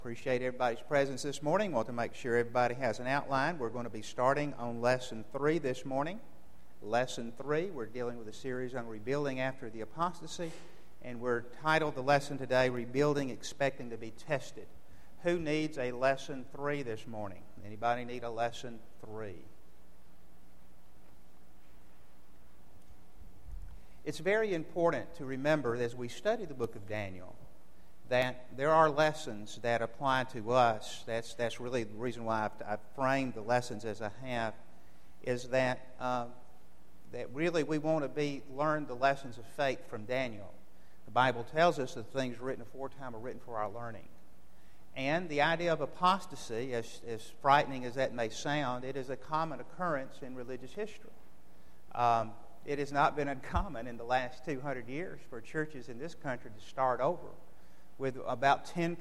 Appreciate everybody's presence this morning. Want to make sure everybody has an outline. We're going to be starting on Lesson 3 this morning. Lesson 3, we're dealing with a series on rebuilding after the apostasy, and we're titled the lesson today, Rebuilding Expecting to be Tested. Who needs a Lesson 3 this morning? Anybody need a Lesson 3? It's very important to remember as we study the book of Daniel that there are lessons that apply to us. That's really the reason why I've framed the lessons as I have, is that really we want to learn the lessons of faith from Daniel. The Bible tells us that things written aforetime are written for our learning. And the idea of apostasy, as frightening as that may sound, it is a common occurrence in religious history. It has not been uncommon in the last 200 years for churches in this country to start over with about 10%,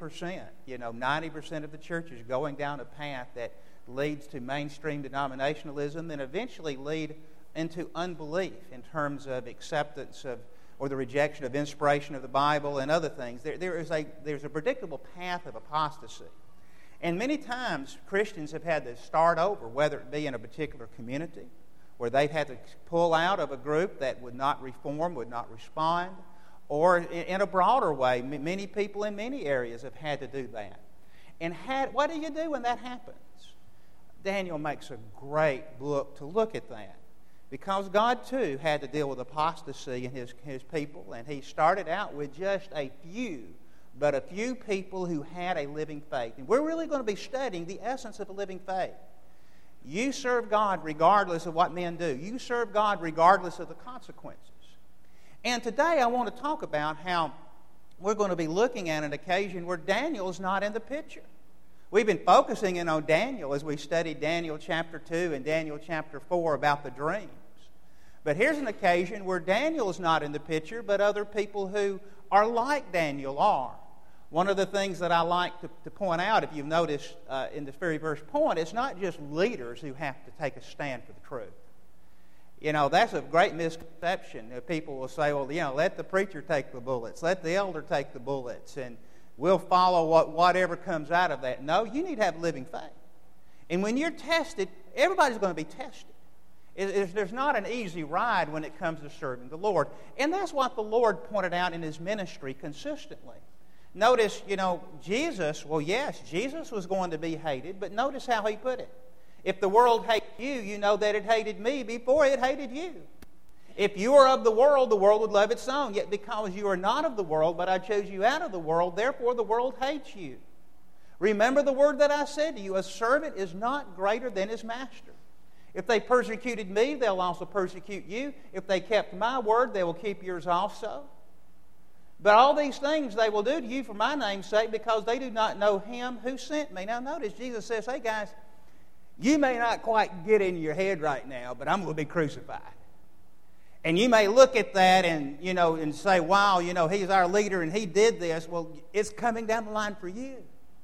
90% of the churches going down a path that leads to mainstream denominationalism and eventually lead into unbelief in terms of acceptance of or the rejection of inspiration of the Bible and other things. There's a predictable path of apostasy. And many times Christians have had to start over, whether it be in a particular community, where they've had to pull out of a group that would not reform, would not respond, or in a broader way. Many people in many areas have had to do that. And what do you do when that happens? Daniel makes a great book to look at that, because God too had to deal with apostasy in his people, and he started out with just a few people who had a living faith. And we're really going to be studying the essence of a living faith. You serve God regardless of what men do. You serve God regardless of the consequences. And today I want to talk about how we're going to be looking at an occasion where Daniel is not in the picture. We've been focusing in on Daniel as we studied Daniel chapter 2 and Daniel chapter 4 about the dreams. But here's an occasion where Daniel is not in the picture, but other people who are like Daniel are. One of the things that I like to point out, if you've noticed in this very first point, it's not just leaders who have to take a stand for the truth. That's a great misconception. People will say, well, let the preacher take the bullets, let the elder take the bullets, and we'll follow whatever comes out of that. No, you need to have living faith. And when you're tested, everybody's going to be tested. There's not an easy ride when it comes to serving the Lord. And that's what the Lord pointed out in his ministry consistently. Notice, Jesus was going to be hated, but notice how he put it. If the world hated you, you know that it hated me before it hated you. If you are of the world would love its own. Yet because you are not of the world, but I chose you out of the world, therefore the world hates you. Remember the word that I said to you, a servant is not greater than his master. If they persecuted me, they'll also persecute you. If they kept my word, they will keep yours also. But all these things they will do to you for my name's sake, because they do not know him who sent me. Now notice Jesus says, hey guys, you may not quite get in your head right now, but I'm going to be crucified. And you may look at that and say, wow, he's our leader and he did this. Well, it's coming down the line for you.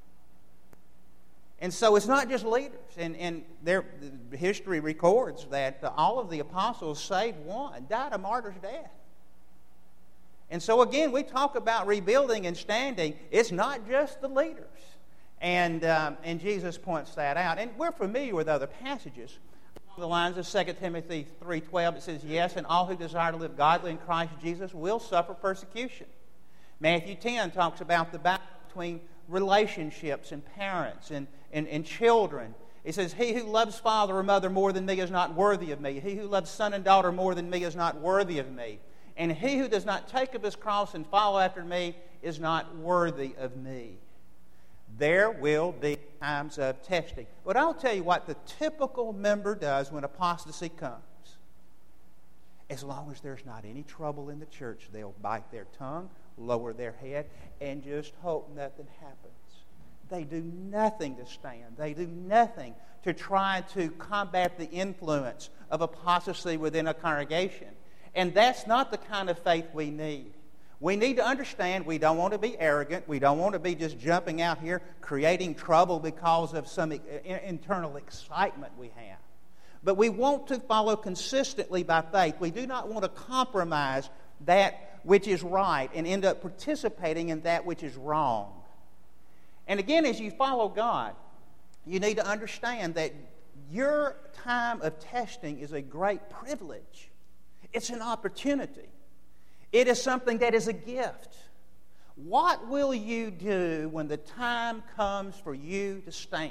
And so it's not just leaders. And history records that all of the apostles, save one, died a martyr's death. And so again, we talk about rebuilding and standing. It's not just the leaders. And Jesus points that out. And we're familiar with other passages. Along the lines of 2 Timothy 3:12, it says, yes, and all who desire to live godly in Christ Jesus will suffer persecution. Matthew 10 talks about the battle between relationships and parents and children. It says, he who loves father or mother more than me is not worthy of me. He who loves son and daughter more than me is not worthy of me. And he who does not take up his cross and follow after me is not worthy of me. There will be times of testing. But I'll tell you what the typical member does when apostasy comes. As long as there's not any trouble in the church, they'll bite their tongue, lower their head, and just hope nothing happens. They do nothing to stand. They do nothing to try to combat the influence of apostasy within a congregation. And that's not the kind of faith we need. We need to understand we don't want to be arrogant. We don't want to be just jumping out here creating trouble because of some internal excitement we have. But we want to follow consistently by faith. We do not want to compromise that which is right and end up participating in that which is wrong. And again, as you follow God, you need to understand that your time of testing is a great privilege. It's an opportunity. It is something that is a gift. What will you do when the time comes for you to stand?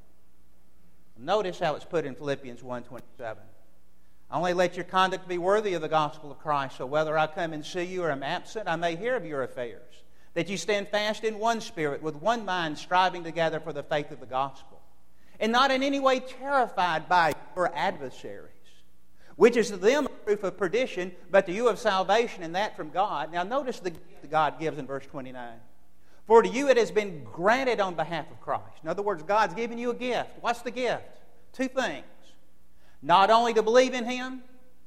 Notice how it's put in Philippians 1:27. Only let your conduct be worthy of the gospel of Christ, so whether I come and see you or am absent, I may hear of your affairs, that you stand fast in one spirit, with one mind, striving together for the faith of the gospel, and not in any way terrified by your adversaries, which is to them a proof of perdition, but to you of salvation, and that from God. Now notice the gift that God gives in verse 29. For to you it has been granted on behalf of Christ. In other words, God's given you a gift. What's the gift? Two things. Not only to believe in Him,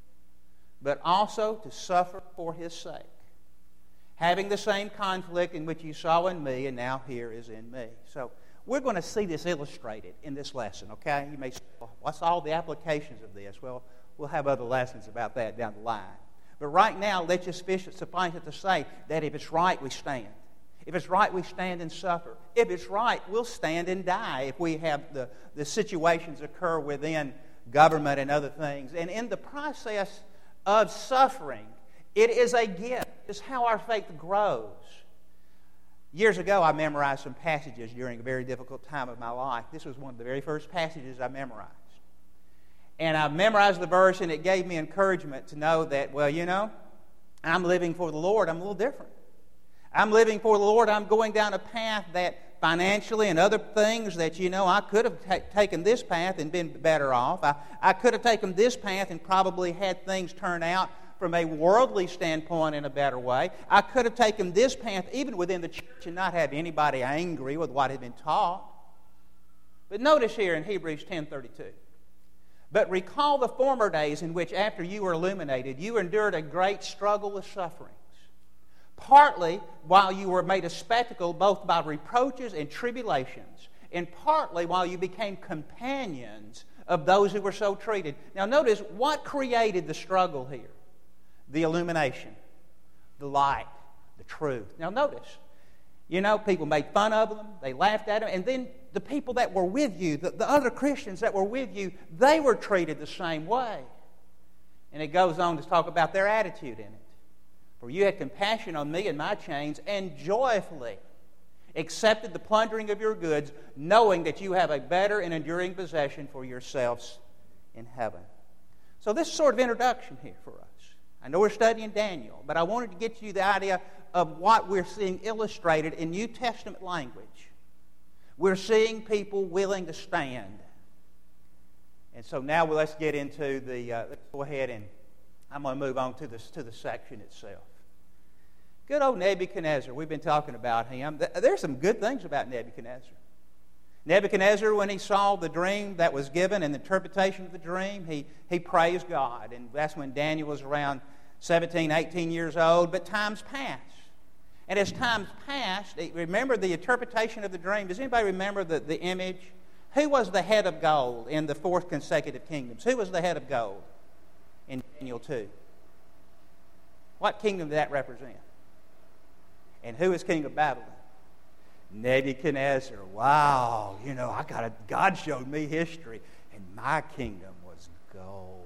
but also to suffer for His sake. Having the same conflict in which you saw in me, and now here is in me. So we're going to see this illustrated in this lesson, okay? You may say, well, what's all the applications of this? Well, we'll have other lessons about that down the line. But right now, let's just suffice it to say that if it's right, we stand. If it's right, we stand and suffer. If it's right, we'll stand and die if we have the situations occur within government and other things. And in the process of suffering, it is a gift. It's how our faith grows. Years ago, I memorized some passages during a very difficult time of my life. This was one of the very first passages I memorized. And I memorized the verse, and it gave me encouragement to know that, well, you know, I'm living for the Lord. I'm a little different. I'm living for the Lord. I'm going down a path that financially and other things that, you know, I could have taken this path and been better off. I could have taken this path and probably had things turn out from a worldly standpoint in a better way. I could have taken this path even within the church and not have anybody angry with what had been taught. But notice here in Hebrews 10:32. But recall the former days in which after you were illuminated, you endured a great struggle with sufferings. Partly while you were made a spectacle both by reproaches and tribulations, and partly while you became companions of those who were so treated. Now notice, what created the struggle here? The illumination, the light, the truth. Now notice, you know, people made fun of them, they laughed at them, and then the people that were with you, the other Christians that were with you, they were treated the same way. And it goes on to talk about their attitude in it. For you had compassion on me and my chains, and joyfully accepted the plundering of your goods, knowing that you have a better and enduring possession for yourselves in heaven. So this is sort of introduction here for us. I know we're studying Daniel, but I wanted to get you the idea of what we're seeing illustrated in New Testament language. We're seeing people willing to stand. And so now let's get into let's go ahead and I'm going to move on to the section itself. Good old Nebuchadnezzar. We've been talking about him. There's some good things about Nebuchadnezzar. Nebuchadnezzar, when he saw the dream that was given and the interpretation of the dream, he praised God. And that's when Daniel was around 17, 18 years old. But times passed. And as times passed, remember the interpretation of the dream. Does anybody remember the image? Who was the head of gold in the fourth consecutive kingdoms? Who was the head of gold in Daniel 2? What kingdom did that represent? And who is king of Babylon? Nebuchadnezzar. Wow, you know, God showed me history, and my kingdom was gold.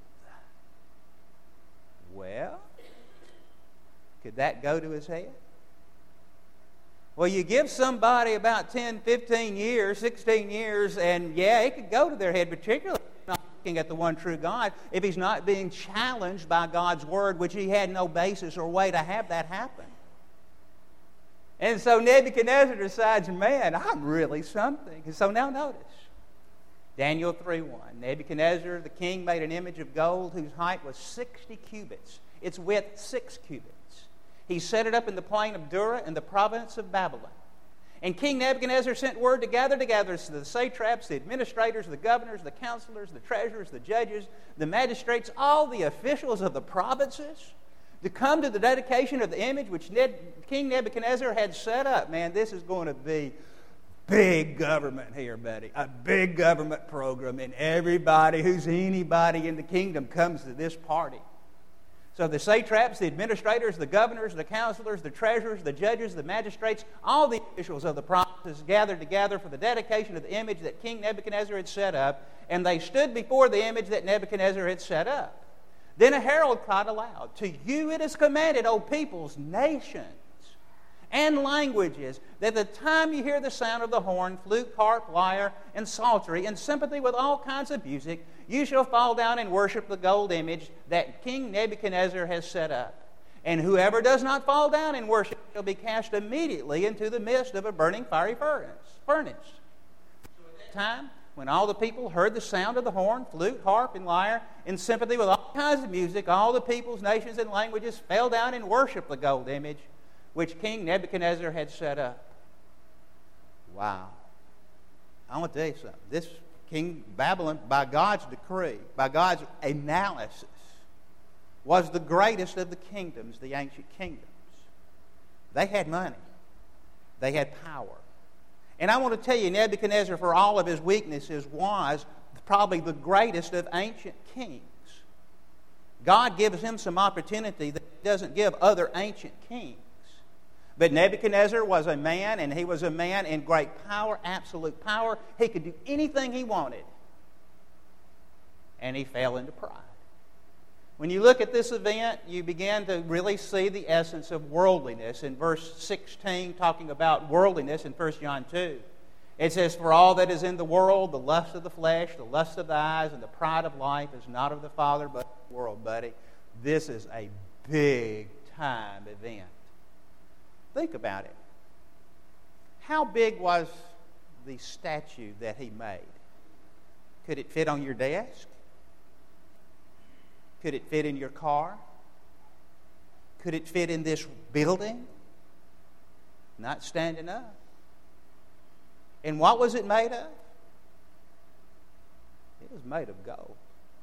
Well, could that go to his head? Well, you give somebody about 10, 15 years, 16 years, and yeah, it could go to their head, particularly if he's not looking at the one true God, if he's not being challenged by God's Word, which he had no basis or way to have that happen. And so Nebuchadnezzar decides, man, I'm really something. And so now notice, Daniel 3:1. Nebuchadnezzar, the king, made an image of gold whose height was 60 cubits, its width 6 cubits. He set it up in the plain of Dura in the province of Babylon. And King Nebuchadnezzar sent word to gather together the satraps, the administrators, the governors, the counselors, the treasurers, the judges, the magistrates, all the officials of the provinces, to come to the dedication of the image which King Nebuchadnezzar had set up. Man, this is going to be big government here, buddy. A big government program, and everybody who's anybody in the kingdom comes to this party. So the satraps, the administrators, the governors, the counselors, the treasurers, the judges, the magistrates, all the officials of the provinces gathered together for the dedication of the image that King Nebuchadnezzar had set up, and they stood before the image that Nebuchadnezzar had set up. Then a herald cried aloud, "To you it is commanded, O peoples, nations, and languages, that the time you hear the sound of the horn, flute, harp, lyre, and psaltery, in sympathy with all kinds of music, you shall fall down and worship the gold image that King Nebuchadnezzar has set up. And whoever does not fall down and worship shall be cast immediately into the midst of a burning fiery furnace. So at that time, when all the people heard the sound of the horn, flute, harp, and lyre, in sympathy with all kinds of music, all the peoples, nations, and languages fell down and worshiped the gold image which King Nebuchadnezzar had set up." Wow. I want to tell you something. This King Babylon, by God's decree, by God's analysis, was the greatest of the kingdoms, the ancient kingdoms. They had money. They had power. And I want to tell you, Nebuchadnezzar, for all of his weaknesses, was probably the greatest of ancient kings. God gives him some opportunity that he doesn't give other ancient kings. But Nebuchadnezzar was a man, and he was a man in great power, absolute power. He could do anything he wanted. And he fell into pride. When you look at this event, you begin to really see the essence of worldliness. In verse 16, talking about worldliness in 1 John 2, it says, "For all that is in the world, the lust of the flesh, the lust of the eyes, and the pride of life is not of the Father, but of the world." Buddy, this is a big-time event. Think about it. How big was the statue that he made? Could it fit on your desk? Could it fit in your car? Could it fit in this building? Not standing up. And what was it made of? It was made of gold.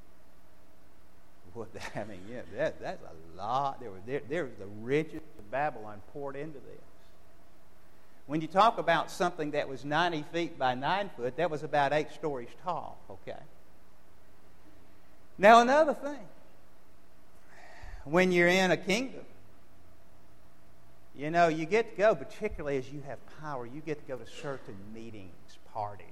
I mean, yeah, that's a lot. There was the riches of Babylon poured into this. When you talk about something that was 90 feet by 9 foot, that was about 8 stories tall, okay? Now, another thing. When you're in a kingdom, you know, you get to go, particularly as you have power, you get to go to certain meetings, parties.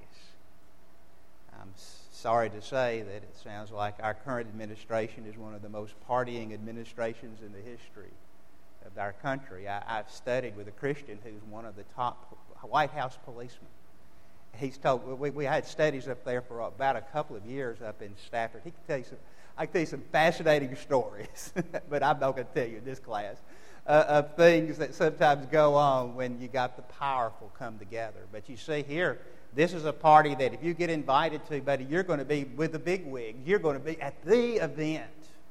I'm sorry to say that it sounds like our current administration is one of the most partying administrations in the history of our country. I've studied with a Christian who's one of the top White House policemen. He's told, we had studies up there for about a couple of years up in Stafford. I can tell you some fascinating stories, but I'm not going to tell you in this class, of things that sometimes go on when you got the powerful come together. But you see here, this is a party that if you get invited to, buddy, you're going to be with the big wig. You're going to be at the event.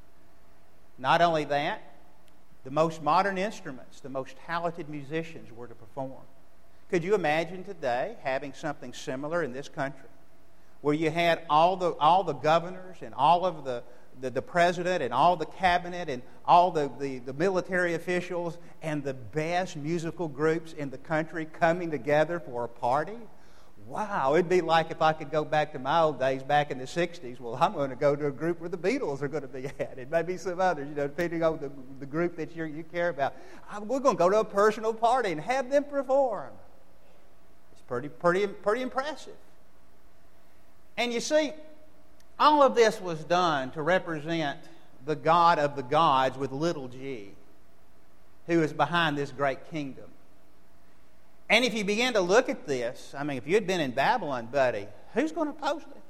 Not only that, the most modern instruments, the most talented musicians were to perform. Could you imagine today having something similar in this country, where you had all the governors and all of the president and all the cabinet and all the military officials and the best musical groups in the country coming together for a party? Wow, it'd be like if I could go back to my old days back in the 60s. Well, I'm going to go to a group where the Beatles are going to be at, and maybe some others, depending on the group that you care about. We're going to go to a personal party and have them perform. It's pretty impressive. And you see, all of this was done to represent the God of the gods with little g, who is behind this great kingdom. And if you begin to look at this, I mean, if you had been in Babylon, buddy, who's going to oppose this?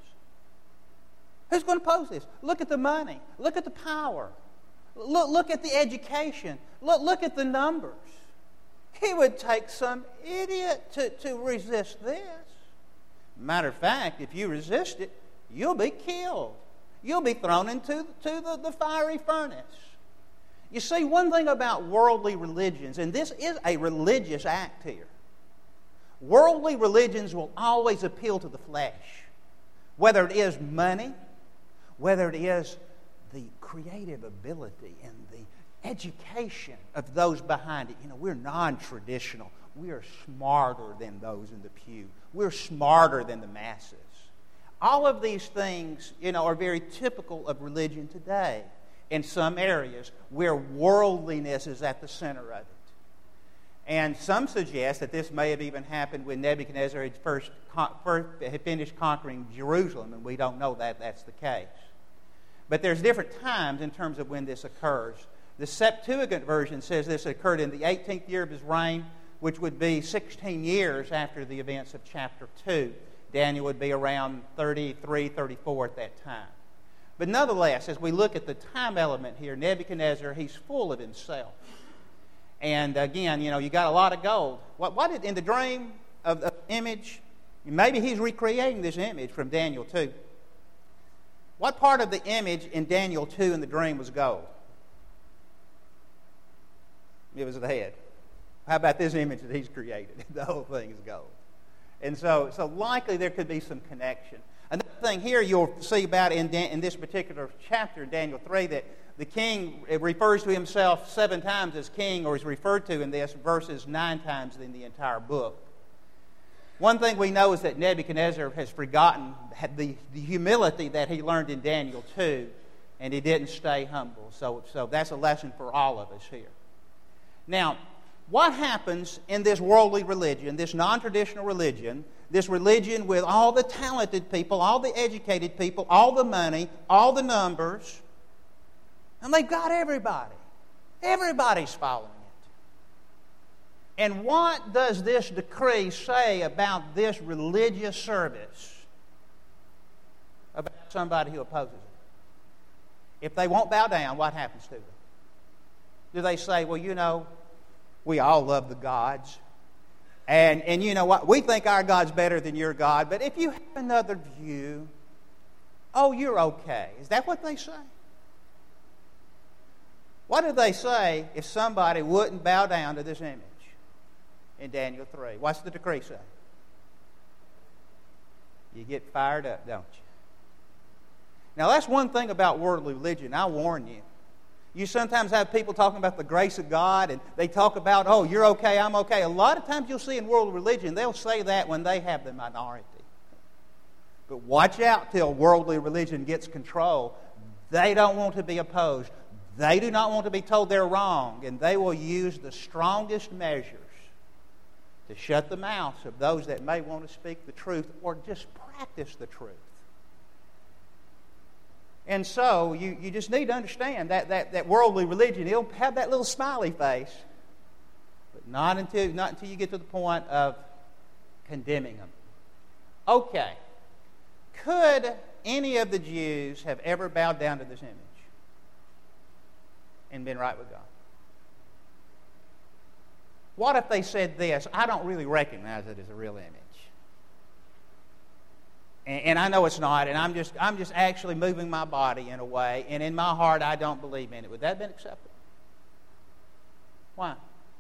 Who's going to oppose this? Look at the money. Look at the power. Look at the education. Look at the numbers. It would take some idiot to resist this. Matter of fact, if you resist it, you'll be killed. You'll be thrown into the fiery furnace. You see, one thing about worldly religions, and this is a religious act here, worldly religions will always appeal to the flesh. Whether it is money, whether it is the creative ability and the education of those behind it. We're non-traditional. We are smarter than those in the pew. We're smarter than the masses. All of these things, are very typical of religion today. in some areas where worldliness is at the center of it. And some suggest that this may have even happened when Nebuchadnezzar had first had finished conquering Jerusalem, and we don't know that that's the case. But there's different times in terms of when this occurs. The Septuagint version says this occurred in the 18th year of his reign, which would be 16 years after the events of chapter 2. Daniel would be around 33, 34 at that time. But nonetheless, as we look at the time element here, Nebuchadnezzar, he's full of himself. And again, you got a lot of gold. What did in the dream of the image? Maybe he's recreating this image from Daniel 2. What part of the image in Daniel 2 in the dream was gold? It was the head. How about this image that he's created? The whole thing is gold. And so likely there could be some connection. Another thing here you'll see about in this particular chapter, Daniel 3, that the king refers to himself 7 times as king, or is referred to in this verses 9 times in the entire book. One thing we know is that Nebuchadnezzar has forgotten the humility that he learned in Daniel 2, and he didn't stay humble. So that's a lesson for all of us here. Now, what happens in this worldly religion, this non-traditional religion, this religion with all the talented people, all the educated people, all the money, all the numbers, and they've got everybody. Everybody's following it. And what does this decree say about this religious service? About somebody who opposes it? If they won't bow down, what happens to them? Do they say, well, we all love the gods. And you know what? We think our God's better than your God. But if you have another view, you're okay. Is that what they say? What did they say if somebody wouldn't bow down to this image in Daniel 3? What's the decree say? You get fired up, don't you? Now, that's one thing about worldly religion. I warn you. You sometimes have people talking about the grace of God, and they talk about, you're okay, I'm okay. A lot of times you'll see in world religion, they'll say that when they have the minority. But watch out till worldly religion gets control. They don't want to be opposed. They do not want to be told they're wrong, and they will use the strongest measures to shut the mouths of those that may want to speak the truth or just practice the truth. And so you just need to understand that worldly religion, it'll have that little smiley face, but not until you get to the point of condemning them. Okay. Could any of the Jews have ever bowed down to this image and been right with God? What if they said this? I don't really recognize it as a real image. And I know it's not, and I'm just actually moving my body in a way, and in my heart I don't believe in it. Would that have been acceptable? Why?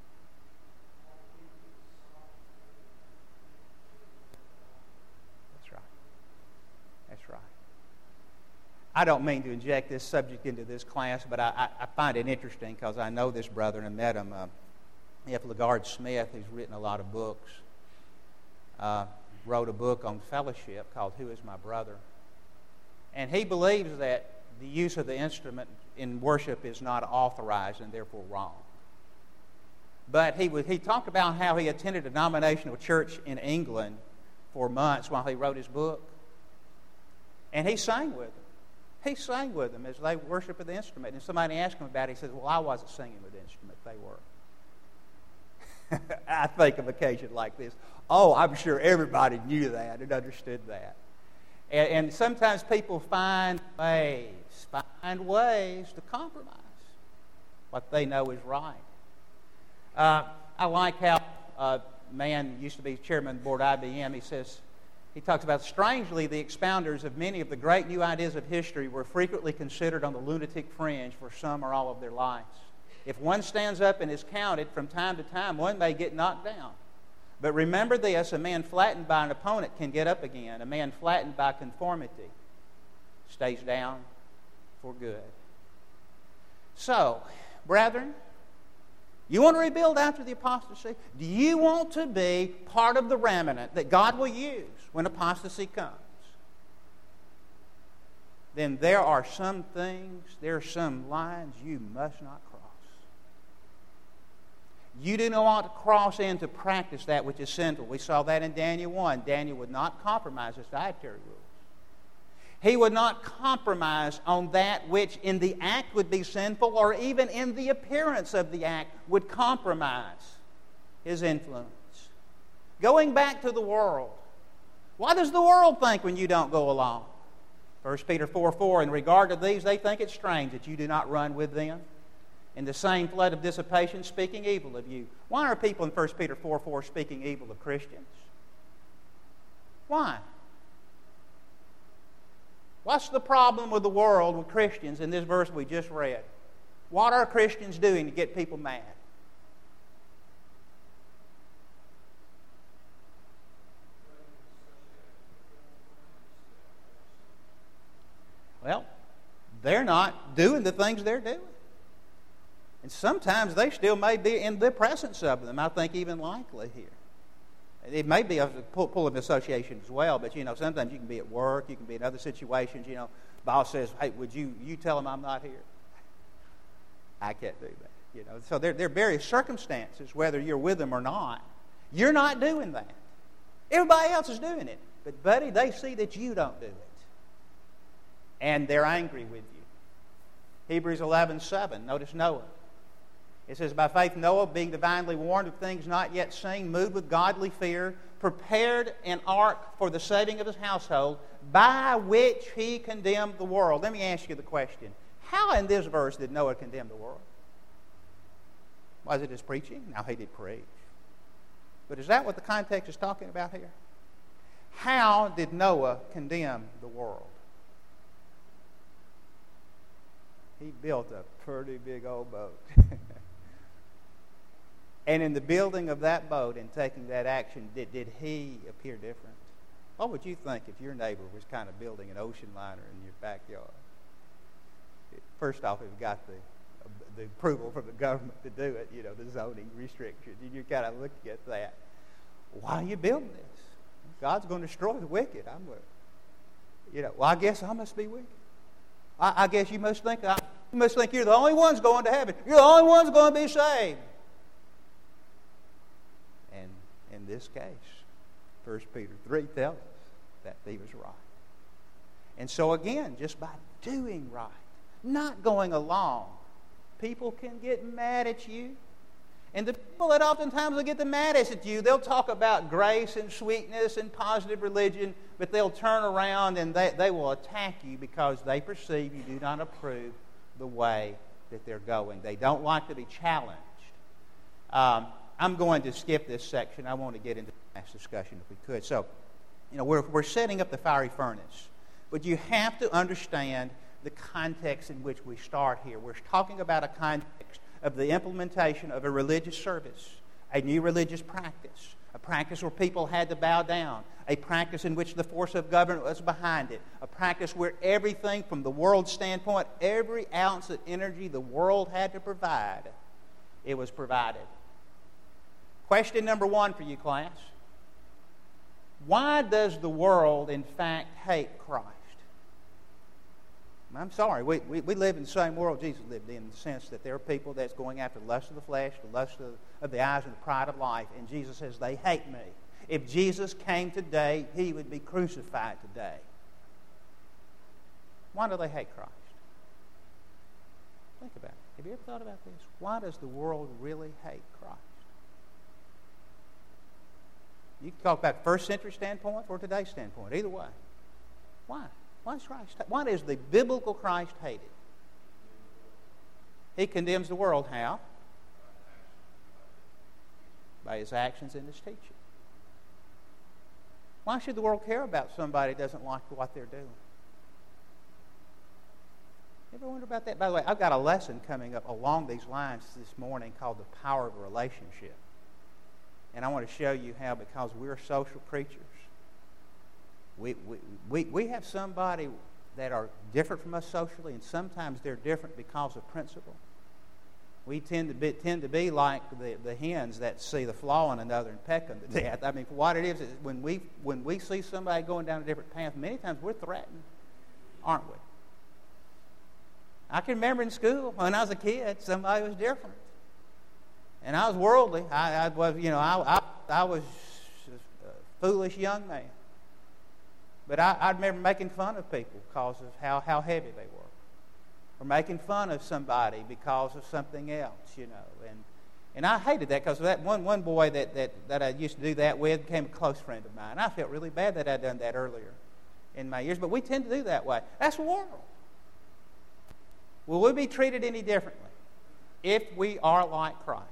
That's right. That's right. I don't mean to inject this subject into this class, but I find it interesting because I know this brother and I met him, F. LaGard Smith, who's written a lot of books. Wrote a book on fellowship called Who Is My Brother? And he believes that the use of the instrument in worship is not authorized and therefore wrong. But he talked about how he attended a denominational church in England for months while he wrote his book. And he sang with them. He sang with them as they worshiped with the instrument. And somebody asked him about it. He says, well, I wasn't singing with the instrument. They were. I think of occasion like this. I'm sure everybody knew that and understood that. And sometimes people find ways to compromise what they know is right. I like how a man used to be chairman of the board of IBM. He talks about, strangely, the expounders of many of the great new ideas of history were frequently considered on the lunatic fringe for some or all of their lives. If one stands up and is counted from time to time, one may get knocked down. But remember this, a man flattened by an opponent can get up again. A man flattened by conformity stays down for good. So, brethren, you want to rebuild after the apostasy? Do you want to be part of the remnant that God will use when apostasy comes? then there are some things, there are some lines you must not cross. You do not want to cross into practice that which is sinful. We saw that in Daniel 1. Daniel would not compromise his dietary rules. He would not compromise on that which in the act would be sinful, or even in the appearance of the act would compromise his influence. Going back to the world. What does the world think when you don't go along? 1 Peter 4:4, in regard to these, they think it strange that you do not run with them in the same flood of dissipation, speaking evil of you. Why are people in 1 Peter 4:4 speaking evil of Christians? Why? What's the problem with the world with Christians in this verse we just read? What are Christians doing to get people mad? Well, they're not doing the things they're doing. And sometimes they still may be in the presence of them, I think even likely here. It may be a pulling association as well, but sometimes you can be at work, you can be in other situations, boss says, hey, would you tell them I'm not here? I can't do that. So there are various circumstances, whether you're with them or not. You're not doing that. Everybody else is doing it. But buddy, they see that you don't do it. And they're angry with you. Hebrews 11:7, notice Noah. It says, by faith Noah, being divinely warned of things not yet seen, moved with godly fear, prepared an ark for the saving of his household, by which he condemned the world. Let me ask you the question. How in this verse did Noah condemn the world? Was it his preaching? No, he did preach. But is that what the context is talking about here? How did Noah condemn the world? He built a pretty big old boat. And in the building of that boat and taking that action, did he appear different? What would you think if your neighbor was kind of building an ocean liner in your backyard? First off, it got the approval from the government to do it, the zoning restrictions. And you're kind of looking at that. Why are you building this? God's going to destroy the wicked. Well, I guess I must be wicked. I guess you must think you're the only ones going to heaven. You're the only ones going to be saved. And in this case, 1 Peter 3 tells us that he was right. And so again, just by doing right, not going along, people can get mad at you. And the people that oftentimes will get the maddest at you, they'll talk about grace and sweetness and positive religion, but they'll turn around and they will attack you because they perceive you do not approve the way that they're going. They don't like to be challenged. I'm going to skip this section. I want to get into the next discussion if we could. So, we're setting up the fiery furnace, but you have to understand the context in which we start here. We're talking about a context of the implementation of a religious service, a new religious practice, a practice where people had to bow down, a practice in which the force of government was behind it, a practice where everything from the world's standpoint, every ounce of energy the world had to provide, it was provided. Question number 1 for you, class. Why does the world, in fact, hate Christ? I'm sorry, we live in the same world Jesus lived in the sense that there are people that's going after the lust of the flesh, the lust of the eyes, and the pride of life. And Jesus says, they hate me. If Jesus came today, he would be crucified today. Why do they hate Christ? Think about it. Have you ever thought about this? Why does the world really hate Christ? You can talk about the first century standpoint or today's standpoint. Either way. Why? Why is the biblical Christ hated? He condemns the world. How? By his actions and his teaching. Why should the world care about somebody who doesn't like what they're doing? You ever wonder about that? By the way, I've got a lesson coming up along these lines this morning called The Power of a Relationship. And I want to show you how, because we're social creatures, we have somebody that are different from us socially, and sometimes they're different because of principle. We tend to be like the hens that see the flaw in another and peck them to death. I mean, for what it is when we see somebody going down a different path, many times we're threatened, aren't we? I can remember in school when I was a kid, somebody was different. And I was worldly. I was a foolish young man. But I remember making fun of people because of how heavy they were. Or making fun of somebody because of something else, And I hated that because that one boy that I used to do that with became a close friend of mine. I felt really bad that I'd done that earlier in my years. But we tend to do that way. That's the world. Will we be treated any differently if we are like Christ?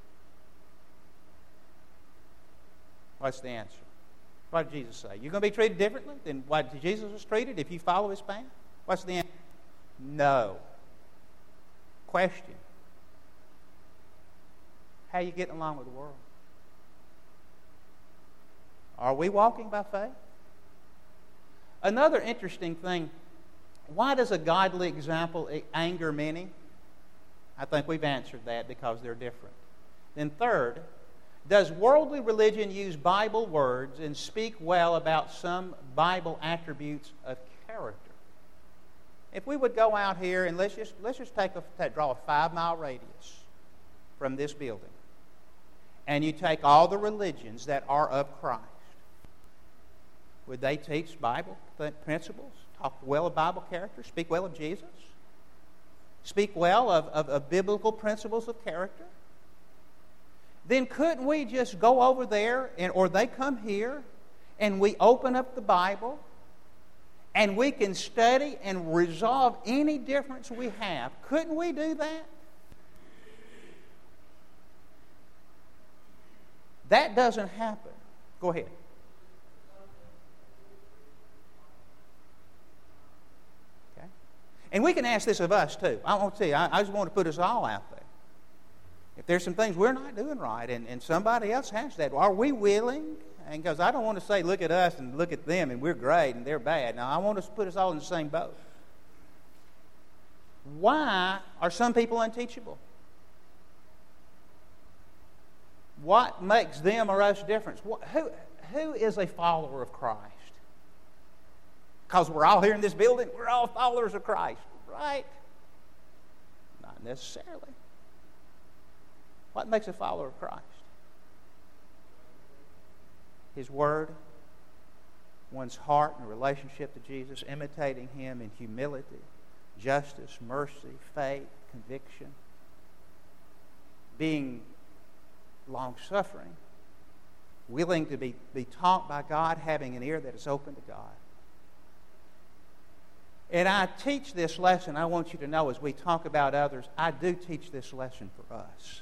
What's the answer? What did Jesus say? You're going to be treated differently than what Jesus was treated if you follow his path? What's the answer? No. Question. How are you getting along with the world? Are we walking by faith? Another interesting thing, why does a godly example anger many? I think we've answered that because they're different. Then third, does worldly religion use Bible words and speak well about some Bible attributes of character? If we would go out here and let's just draw a 5-mile radius from this building, and you take all the religions that are of Christ, would they teach Bible principles, talk well of Bible character, speak well of Jesus, speak well of biblical principles of character? Then couldn't we just go over there, or they come here, and we open up the Bible, and we can study and resolve any difference we have? Couldn't we do that? That doesn't happen. Go ahead. Okay. And we can ask this of us too. I won't tell you. I just want to put us all out there. If there's some things we're not doing right and somebody else has that, are we willing? And because I don't want to say, look at us and look at them and we're great and they're bad. Now, I want to put us all in the same boat. Why are some people unteachable? What makes them or us different? Who is a follower of Christ? Because we're all here in this building, we're all followers of Christ, right? Not necessarily. What makes a follower of Christ? His Word, one's heart and relationship to Jesus, imitating Him in humility, justice, mercy, faith, conviction, being long-suffering, willing to be taught by God, having an ear that is open to God. And I teach this lesson, I want you to know, as we talk about others, I do teach this lesson for us.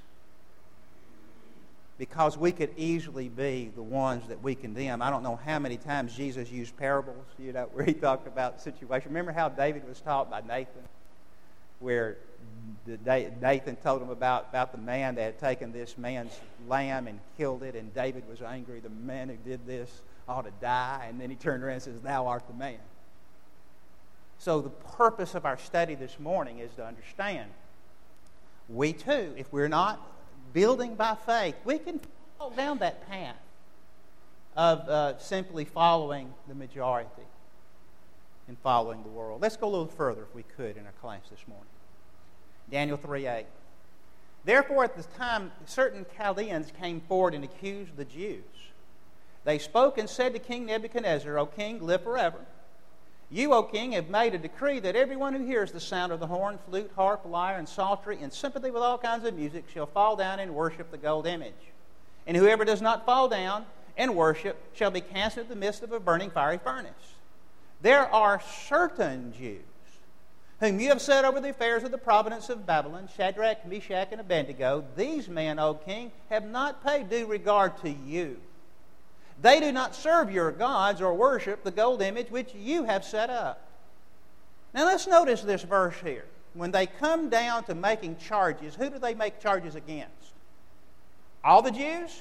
Because we could easily be the ones that we condemn. I don't know how many times Jesus used parables, where he talked about the situation. Remember how David was taught by Nathan? Where Nathan told him about the man that had taken this man's lamb and killed it, and David was angry. The man who did this ought to die. And then he turned around and says, "Thou art the man." So the purpose of our study this morning is to understand, we too, if we're not building by faith, we can fall down that path of simply following the majority and following the world. Let's go a little further, if we could, in our class this morning. Daniel 3:8. Therefore, at the time, certain Chaldeans came forward and accused the Jews. They spoke and said to King Nebuchadnezzar, "O king, live forever. You, O king, have made a decree that everyone who hears the sound of the horn, flute, harp, lyre, and psaltery, in sympathy with all kinds of music, shall fall down and worship the gold image. And whoever does not fall down and worship shall be cast into the midst of a burning fiery furnace. There are certain Jews whom you have set over the affairs of the province of Babylon, Shadrach, Meshach, and Abednego. These men, O king, have not paid due regard to you. They do not serve your gods or worship the gold image which you have set up." Now let's notice this verse here. When they come down to making charges, who do they make charges against? All the Jews?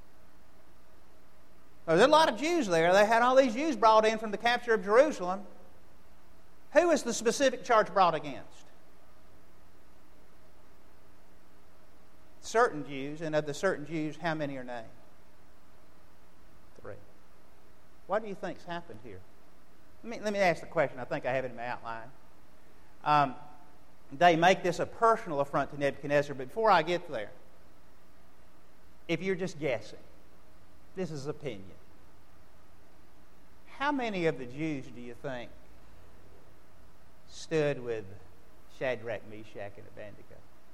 Well, there's a lot of Jews there. They had all these Jews brought in from the capture of Jerusalem. Who is the specific charge brought against? Certain Jews, and of the certain Jews, how many are named? 3. What do you think's happened here? Let me ask the question. I think I have it in my outline. they make this a personal affront to Nebuchadnezzar. But before I get there, if you're just guessing, this is opinion. How many of the Jews do you think stood with Shadrach, Meshach, and Abednego?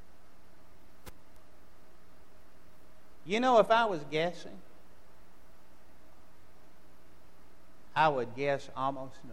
You know, if I was guessing, I would guess almost none.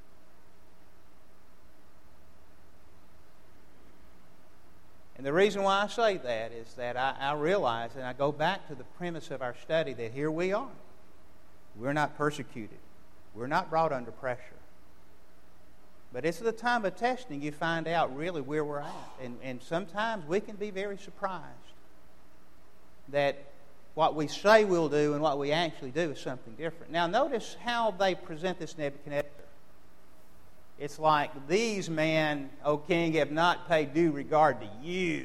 And the reason why I say that is that I realize, and I go back to the premise of our study, that here we are. We're not persecuted. We're not brought under pressure. But it's the time of testing you find out really where we're at. And sometimes we can be very surprised that what we say we'll do and what we actually do is something different. Now notice how they present this Nebuchadnezzar. It's like, these men, O king, have not paid due regard to you.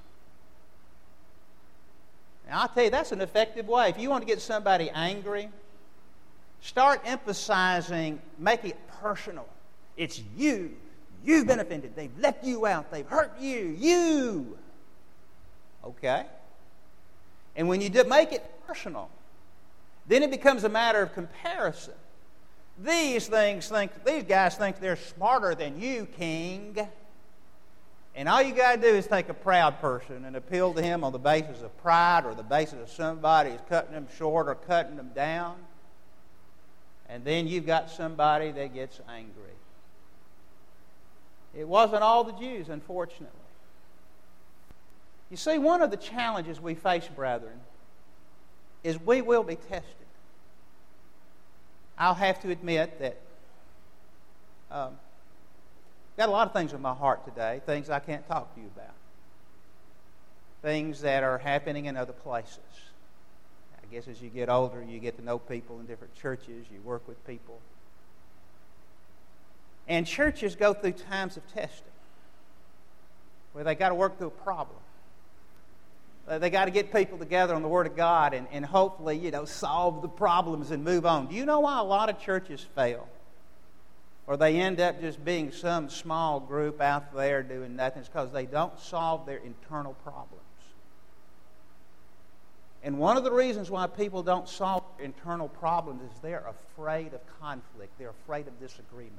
Now I'll tell you, that's an effective way. If you want to get somebody angry, start emphasizing, make it personal. It's you. You've been offended. They've left you out. They've hurt you. You. Okay? And when you make it personal, then it becomes a matter of comparison. These guys think they're smarter than you, king. And all you got to do is take a proud person and appeal to him on the basis of pride or the basis of somebody who's cutting them short or cutting them down. And then you've got somebody that gets angry. It wasn't all the Jews, unfortunately. You see, one of the challenges we face, brethren, is we will be tested. I'll have to admit that I've got a lot of things in my heart today, things I can't talk to you about, things that are happening in other places. I guess as you get older, you get to know people in different churches, you work with people. And churches go through times of testing where they got to work through a problem. They got to get people together on the Word of God and hopefully, solve the problems and move on. Do you know why a lot of churches fail? Or they end up just being some small group out there doing nothing? It's because they don't solve their internal problems. And one of the reasons why people don't solve their internal problems is they're afraid of conflict. They're afraid of disagreement.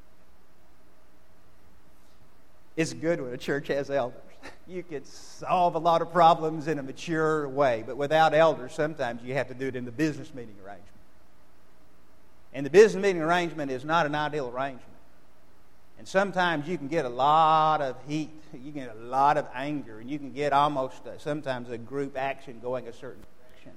It's good when a church has elders. You can solve a lot of problems in a mature way, but without elders, sometimes you have to do it in the business meeting arrangement. And the business meeting arrangement is not an ideal arrangement. And sometimes you can get a lot of heat, you can get a lot of anger, and you can get almost sometimes a group action going a certain direction.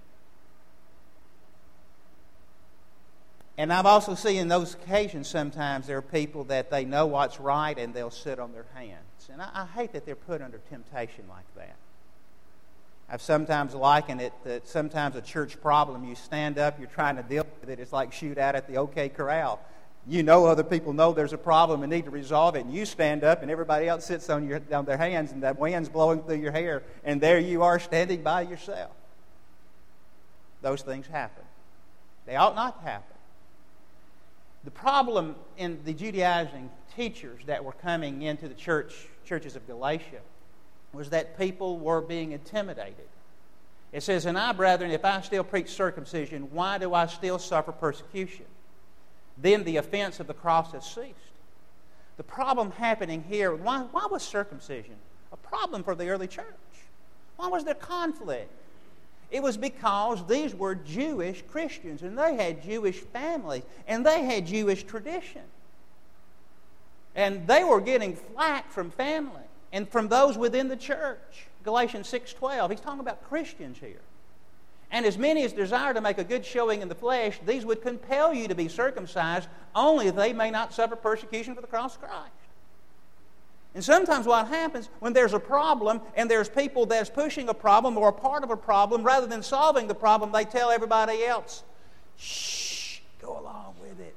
And I've also seen in those occasions sometimes there are people that they know what's right and they'll sit on their hands. And I hate that they're put under temptation like that. I've sometimes likened it that sometimes a church problem, you stand up, you're trying to deal with it. It's like shoot out at the OK Corral. You know other people know there's a problem and need to resolve it, and you stand up and everybody else sits on their hands and that wind's blowing through your hair, and there you are standing by yourself. Those things happen. They ought not to happen. The problem in the Judaizing teachers that were coming into the churches of Galatia was that people were being intimidated. It says, "And I, brethren, if I still preach circumcision, why do I still suffer persecution? Then the offense of the cross has ceased." The problem happening here, why was circumcision a problem for the early church? Why was there conflict? It was because these were Jewish Christians, and they had Jewish families, and they had Jewish tradition. And they were getting flack from family and from those within the church. Galatians 6:12, he's talking about Christians here. "And as many as desire to make a good showing in the flesh, these would compel you to be circumcised, only that they may not suffer persecution for the cross of Christ." And sometimes what happens when there's a problem and there's people that's pushing a problem or a part of a problem, rather than solving the problem, they tell everybody else, "Shh, go along with it."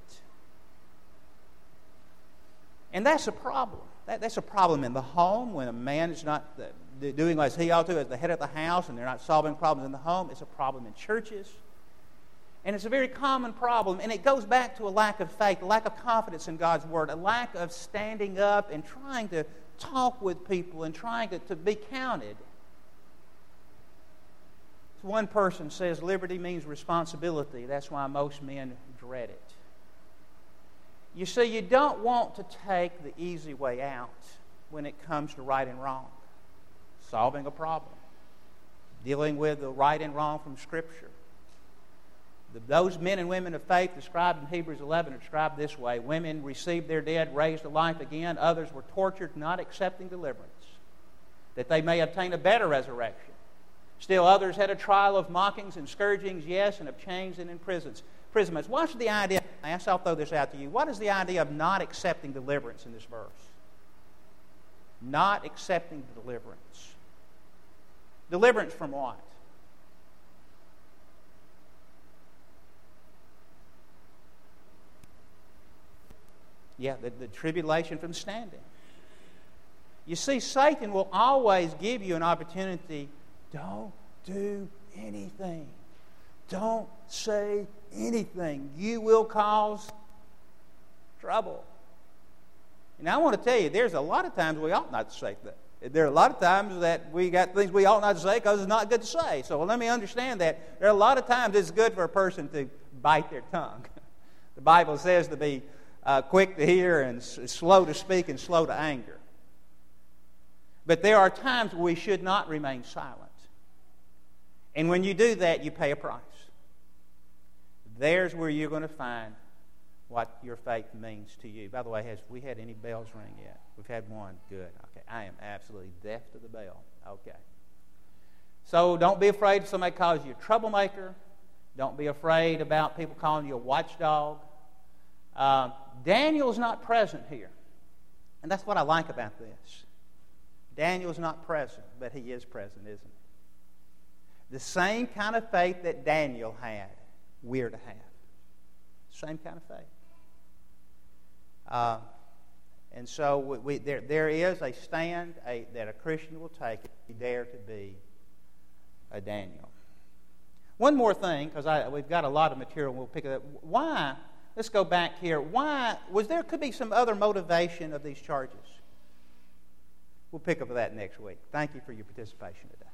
And that's a problem. That's a problem in the home when a man is not doing as he ought to as the head of the house and they're not solving problems in the home. It's a problem in churches. And it's a very common problem, and it goes back to a lack of faith, a lack of confidence in God's Word, a lack of standing up and trying to talk with people and trying to be counted. One person says liberty means responsibility. That's why most men dread it. You see, you don't want to take the easy way out when it comes to right and wrong, solving a problem, dealing with the right and wrong from Scripture. Those men and women of faith described in Hebrews 11 are described this way. Women received their dead, raised to life again. Others were tortured, not accepting deliverance, that they may obtain a better resurrection. Still others had a trial of mockings and scourgings, yes, and of chains and imprisonments. What's the idea? I'll throw this out to you. What is the idea of not accepting deliverance in this verse? Not accepting deliverance. Deliverance from what? Yeah, the tribulation from standing. You see, Satan will always give you an opportunity. Don't do anything. Don't say anything. You will cause trouble. And I want to tell you, there's a lot of times we ought not to say that. There are a lot of times that we got things we ought not to say because it's not good to say. So let me understand that. There are a lot of times it's good for a person to bite their tongue. The Bible says to be quick to hear and slow to speak and slow to anger. But there are times where we should not remain silent. And when you do that, you pay a price. There's where you're going to find what your faith means to you. By the way, have we had any bells ring yet? We've had one. Good. Okay. I am absolutely deaf to the bell. Okay. So don't be afraid if somebody calls you a troublemaker. Don't be afraid about people calling you a watchdog. Daniel's not present here. And that's what I like about this. Daniel's not present, but he is present, isn't he? The same kind of faith that Daniel had, we're to have. Same kind of faith. And so there is a stand that a Christian will take if he dare to be a Daniel. One more thing, because we've got a lot of material, we'll pick it up. Why? Let's go back here. Why could be some other motivation of these charges? We'll pick up that next week. Thank you for your participation today.